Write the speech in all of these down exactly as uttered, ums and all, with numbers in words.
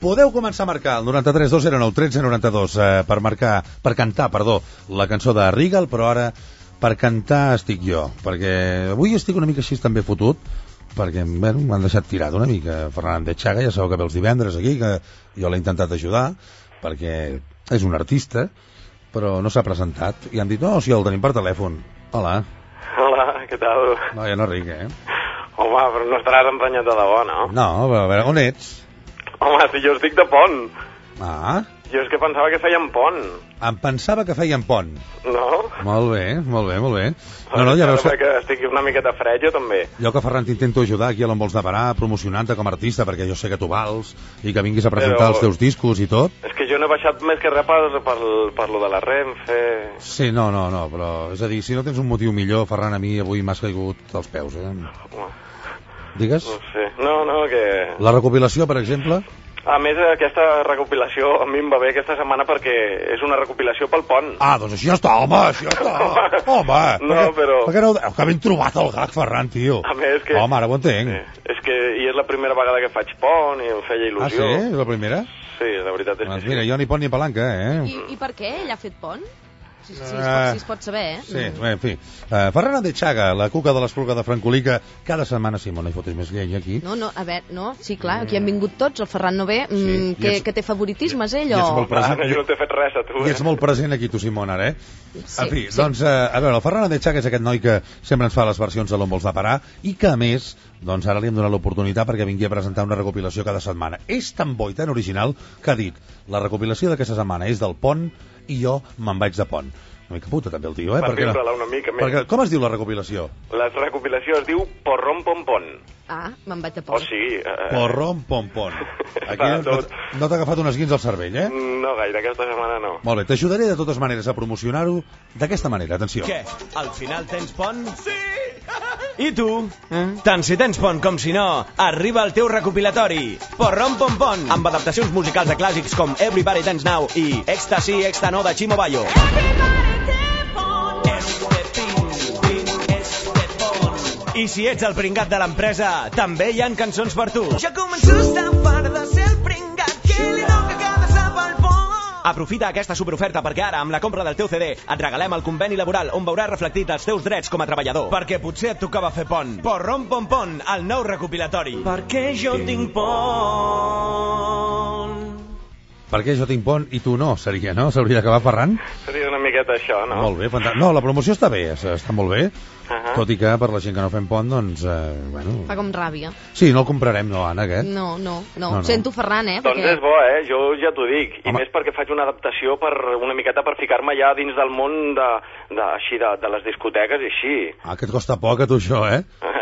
podeu començar a marcar el noranta-tres dos zero nou tretze noranta-dos eh, per marcar, per cantar, perdó, la cançó de Regal, però ara per cantar estic jo, perquè avui estic una mica així també fotut, perquè bueno, m'han deixat tirat una mica. Fernández Chaga, ja sabeu que ve els divendres aquí, que jo l'he intentat ajudar, perquè és un artista, però no s'ha presentat, i han dit, no, si el tenim per telèfon. Hola. Hola, què tal? No, ja no ric, eh? Home, però no estaràs emprenyat de debò, no? No, però a veure, on ets? Home, si jo estic de pont. Ah. Jo és que pensava que feien pont. Em pensava que feien pont. No? Molt bé, molt bé, molt bé. No, no, ja veus que... que estic una miqueta fred, jo també. Jo que, Ferran, t'intento ajudar aquí a l'On vols de parar, promocionant-te com a artista, perquè jo sé que tu vals, i que vinguis a presentar Però... els teus discos i tot. És que jo no he baixat més que res per, per, per lo de la Renfe... Sí, no, no, no, però... És a dir, si no tens un motiu millor, Ferran, a mi avui m'has caigut als peus, eh? Home. Digues? No sé. No, no, que... La recopilació, per exemple... A més, aquesta recopilació a mi em va bé aquesta setmana perquè és una recopilació pel pont. Ah, doncs així ja està, home, així ja està. Home, no, perquè, però... perquè no, que ben trobat el gag, Ferran, tio. A més que... Home, ara ho entenc. Sí. És que i és la primera vegada que faig pont i em feia il·lusió. Ah, sí? És la primera? Sí, la veritat és doncs que mira, sí. jo ni pont ni palanca, eh? I, I per què ell ha fet pont? Si, si, si, es, Uh, pot, si es pot saber, eh? Sí, bé, en fi. Uh, Fernández Chaga, la cuca de l'Espluga de Francolí, que cada setmana, sí, no hi fotis més llenya aquí. No, no, a veure, no, sí, clar, aquí han vingut tots, el Ferran no ve, mm, Sí, que, ets- que té favoritismes, ell, I ets o... molt present. Ah, jo no t'he fet res a tu, I eh? ets molt present aquí, tu, Simón, ara, eh? Sí, en fi, sí. doncs, eh, a veure, el Fernández Chaga és aquest noi que sempre ens fa les versions de l'On vols de parar i que, a més, doncs ara li hem donat l'oportunitat perquè vingui a presentar una recopilació cada setmana. És tan bo i tan original que ha dit, la recopilació d'aquesta setmana és del pont i jo me'n vaig de pont. Una mica puta, també, el tio, eh? Per Perquè no- viure-la una mica més. Perquè, com es diu la recopilació? La recopilació es diu Porron Pom Pon. Ah, me'n vaig de O pont. sigui... Eh, Porron pom pom. Aquí Va, no, tot. no t'ha agafat un esguins al cervell, eh? No gaire, aquesta setmana no. Molt bé, t'ajudaré de totes maneres a promocionar-ho d'aquesta manera, atenció. Què? Al final tens pont? Sí! I tu? Eh? Tant si tens pont com si no, arriba el teu recopilatori. Porron Pom Pon, amb adaptacions musicals de clàssics com Everybody Dance Now i Ecstasy Exta No de Chimo Bayo. I si ets el pringat de l'empresa, també hi han cançons per tu. Ja començo a estar fart de ser el pringat que li toca cada sap al pont. Aprofita aquesta superoferta perquè ara, amb la compra del teu C D, et regalem el conveni laboral on veuràs reflectit els teus drets com a treballador. Perquè potser et tocava fer pont. Porron Pom Pon, el nou recopilatori. Perquè jo tinc pont. Perquè jo tinc pont i tu no, seria, no? S'hauria d'acabar, Ferran? Seria una miqueta això, no? Molt bé, fantàstic. No, la promoció està bé, està molt bé. Uh -huh. Tot i que per la gent que no fem pont, doncs, eh, bueno... Fa com ràbia. Sí, no el comprarem, no, Anna, aquest? No, no, no. No, no. Sento, Ferran, eh? Doncs és bo, eh? Jo ja t'ho dic. I Home. més perquè faig una adaptació per una miqueta per ficar-me ja dins del món de, de, així, de, de les discoteques i així. Ah, que et costa poc a tu això, eh?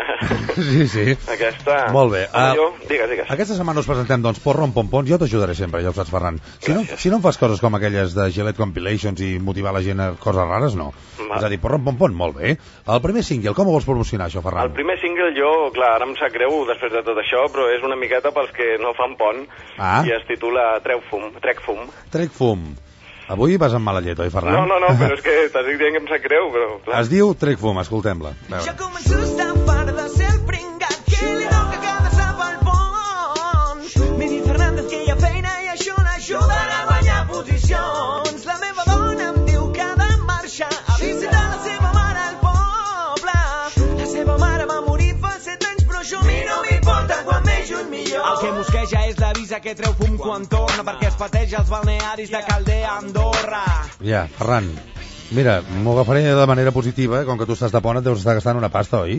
Sí, sí. Aquesta... Molt bé. Home, Uh, jo... Digues, digues. Aquesta setmana us presentem, doncs, Porron Pom Pom. Jo t'ajudaré sempre, ja ho saps, Ferran. Si no, si no em fas coses com aquelles de Gillette Compilations i motivar la gent a coses rares, no. Va. És a dir, Porron Pom Pom, molt bé. El primer single, com ho vols promocionar, això, Ferran? El primer single jo, clar, ara em sap greu després de tot això, però és una miqueta pels que no fan pont Ah. i es titula Treu fum, Trec fum. Trec fum. Avui vas amb mala llet, oi, Ferran? No, no, no, però és que t'estic dient que em sap greu, però clar. Es diu Trec fum, escoltem-la. A Ja veure. començo a estar fart de ser el pringat que li toca cada sap al pont. Miri Fernández que hi ha feina i això l'ajudarà a guanyar posicions. La meva dona em diu que ha de marxar a visitar la seva mare al poble. La seva mare va morir fa set anys, però això a mi no m'importa, quan més lluny millor. El que mosqueja és l'avisa que treu fum quan torna perquè es pateja els balnearis de Caldea, Andorra. Ja, Ferran, mira, m'ho agafaré de manera positiva, eh? Com que tu estàs de pont et deus estar gastant una pasta, oi?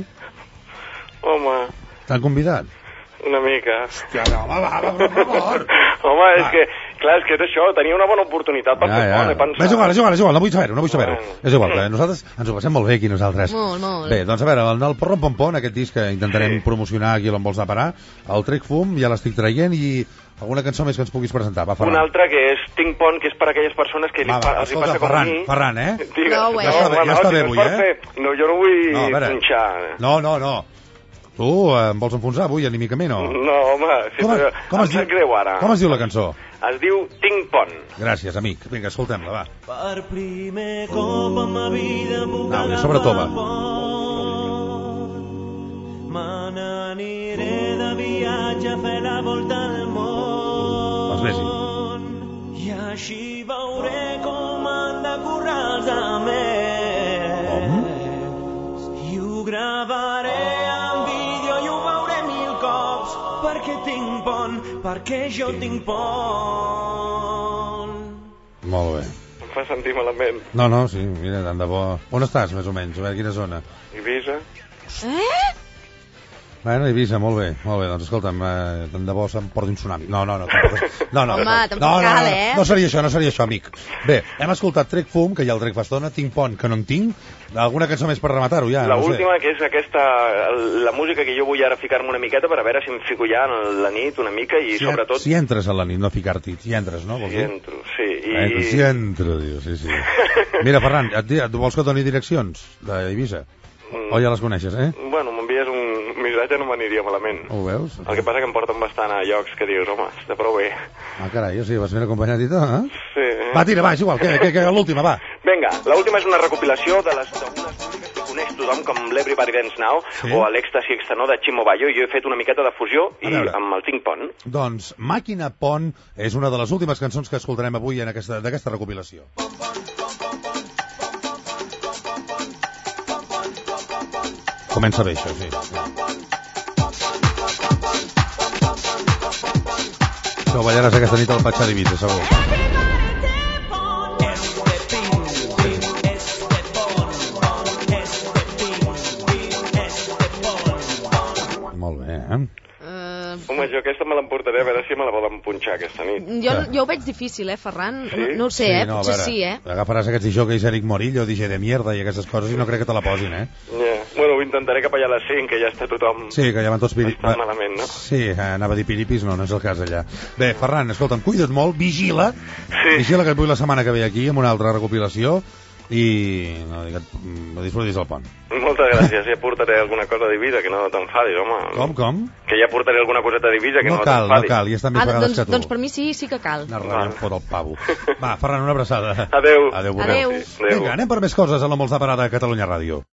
Home, T'han convidat? una mica. Hòstia, no, home, va, va, per favor. Home, és que, clar, és que és això, tenia una bona oportunitat per Ja, fer ja. pont, he pensat. És igual, és igual, és igual, no vull saber-ho, no vull saber-ho. Bueno. És igual, que nosaltres ens ho passem molt bé aquí, nosaltres. Molt, molt. Bé, doncs a veure, el, el Porron Pom Pom, aquest disc que intentarem Sí. promocionar aquí a l'On vols de parar, el Trec fum, ja l'estic traient, i alguna cançó més que ens puguis presentar, va, Ferran. Una altra que és Tinc pont, que és per a aquelles persones que li Va, pa, va, els hi escolta, passa com a Ferran, mi. Ferran, eh? Digues. Prou, eh? Ja està bé, home, ja no, està si bé no és avui, per eh? fer- No, jo no vull No, a veure. punxar. No, no, no. Tu eh, em vols enfonsar avui, anímicament, o...? No, home, si Com, però com, es em sap diu, greu ara. com es diu la cançó? Es diu Tinc pont. Gràcies, amic. Vinga, escoltem-la, va. Per primer cop en ma vida puc No, ja sobre tova. Me n'aniré de viatge a fer la volta al món. Doncs vés-hi. I així veuré com han de currar els amics. Com? I ho gravaré en vídeo i ho veuré mil cops, perquè tinc pont, perquè jo tinc pont. Molt bé. Em fa sentir malament. No, no, sí, mira, tant de bo. On estàs, més o menys? A veure, quina zona? Ibiza? Eh? Bueno, Eivissa, molt bé, molt bé. Doncs escolta'm, eh, tant de bo se'm porti un tsunami. No, no, no. Tampoc, no, no, Home, no, tampoc no, no, cal, no, eh? no seria això, no seria això, amic. Bé, hem escoltat Trec Fum, que ja el trec fa estona, Tinc Pont, que no en tinc. Alguna cançó més per rematar-ho, ja? La no sé. última, que és aquesta, la música que jo vull ara ficar-me una miqueta per a veure si em fico ja en la nit una mica i Si, sobretot... si entres a la nit, no ficar-t'hi. Si entres, no? Vols Si dir? entro, sí. I... Eh, si entro, diu, sí, sí. Mira, Ferran, et, et vols que et doni direccions d'Eivissa? Mm. O ja les coneixes, eh? Bueno, m'envies un missatge, no m'aniria malament. Ho veus? El que passa que em porten bastant a llocs que dius, home, està prou bé. Ah, carai, o sigui, vas ben acompanyat i tot, eh? Sí. Va, tira, va, és igual, que, que, que l'última, va. Vinga, l'última és una recopilació de les d'algunes músiques que coneix tothom, com l'Everybody Dance Now Sí. o l'Èxtasi Extenor de Chimo Bayo, i jo he fet una miqueta de fusió A i veure. amb el Tinc Pont. Doncs Màquina Pont és una de les últimes cançons que escoltarem avui en aquesta d'aquesta recopilació. Comença bé, això, sí. Això ho ballaràs aquesta nit al Patxar d'Eivissa, segur. Molt bé, eh? Uh, Home, jo aquesta me l'emportaré a veure si me la volen punxar aquesta nit. jo, jo ho veig difícil, eh, Ferran? Sí? No, no ho sé, eh? no, a Potser veure, sí, eh? agafaràs aquests dijòqueis Eric Morillo, D J de mierda i aquestes coses i no crec que te la posin, eh? Yeah. Bueno, ho intentaré cap allà a les cinc, que ja està tothom... Sí, que ja van tots piripis. Bastant malament, no? Sí, eh, anava a dir piripis, no, no és el cas allà. Bé, Ferran, escolta'm, cuida't molt, vigila, Sí. vigila que et vull la setmana que ve aquí amb una altra recopilació i no, dic, mm, disfrutis del pont. Moltes gràcies, ja portaré alguna cosa d'Eivissa, que no t'enfadis, home. Com, com? Que ja portaré alguna coseta d'Eivissa, que No no, cal, no t'enfadis. cal, ja està més Ah, vegades doncs, que tu. doncs per mi sí, sí que cal. Anar rebent fot el pavo. Va, Ferran, una abraçada. Adéu. Adéu, borreu. Adéu. Adéu. Vinga, anem per més coses a la Molts de Parada a Catalunya Ràdio.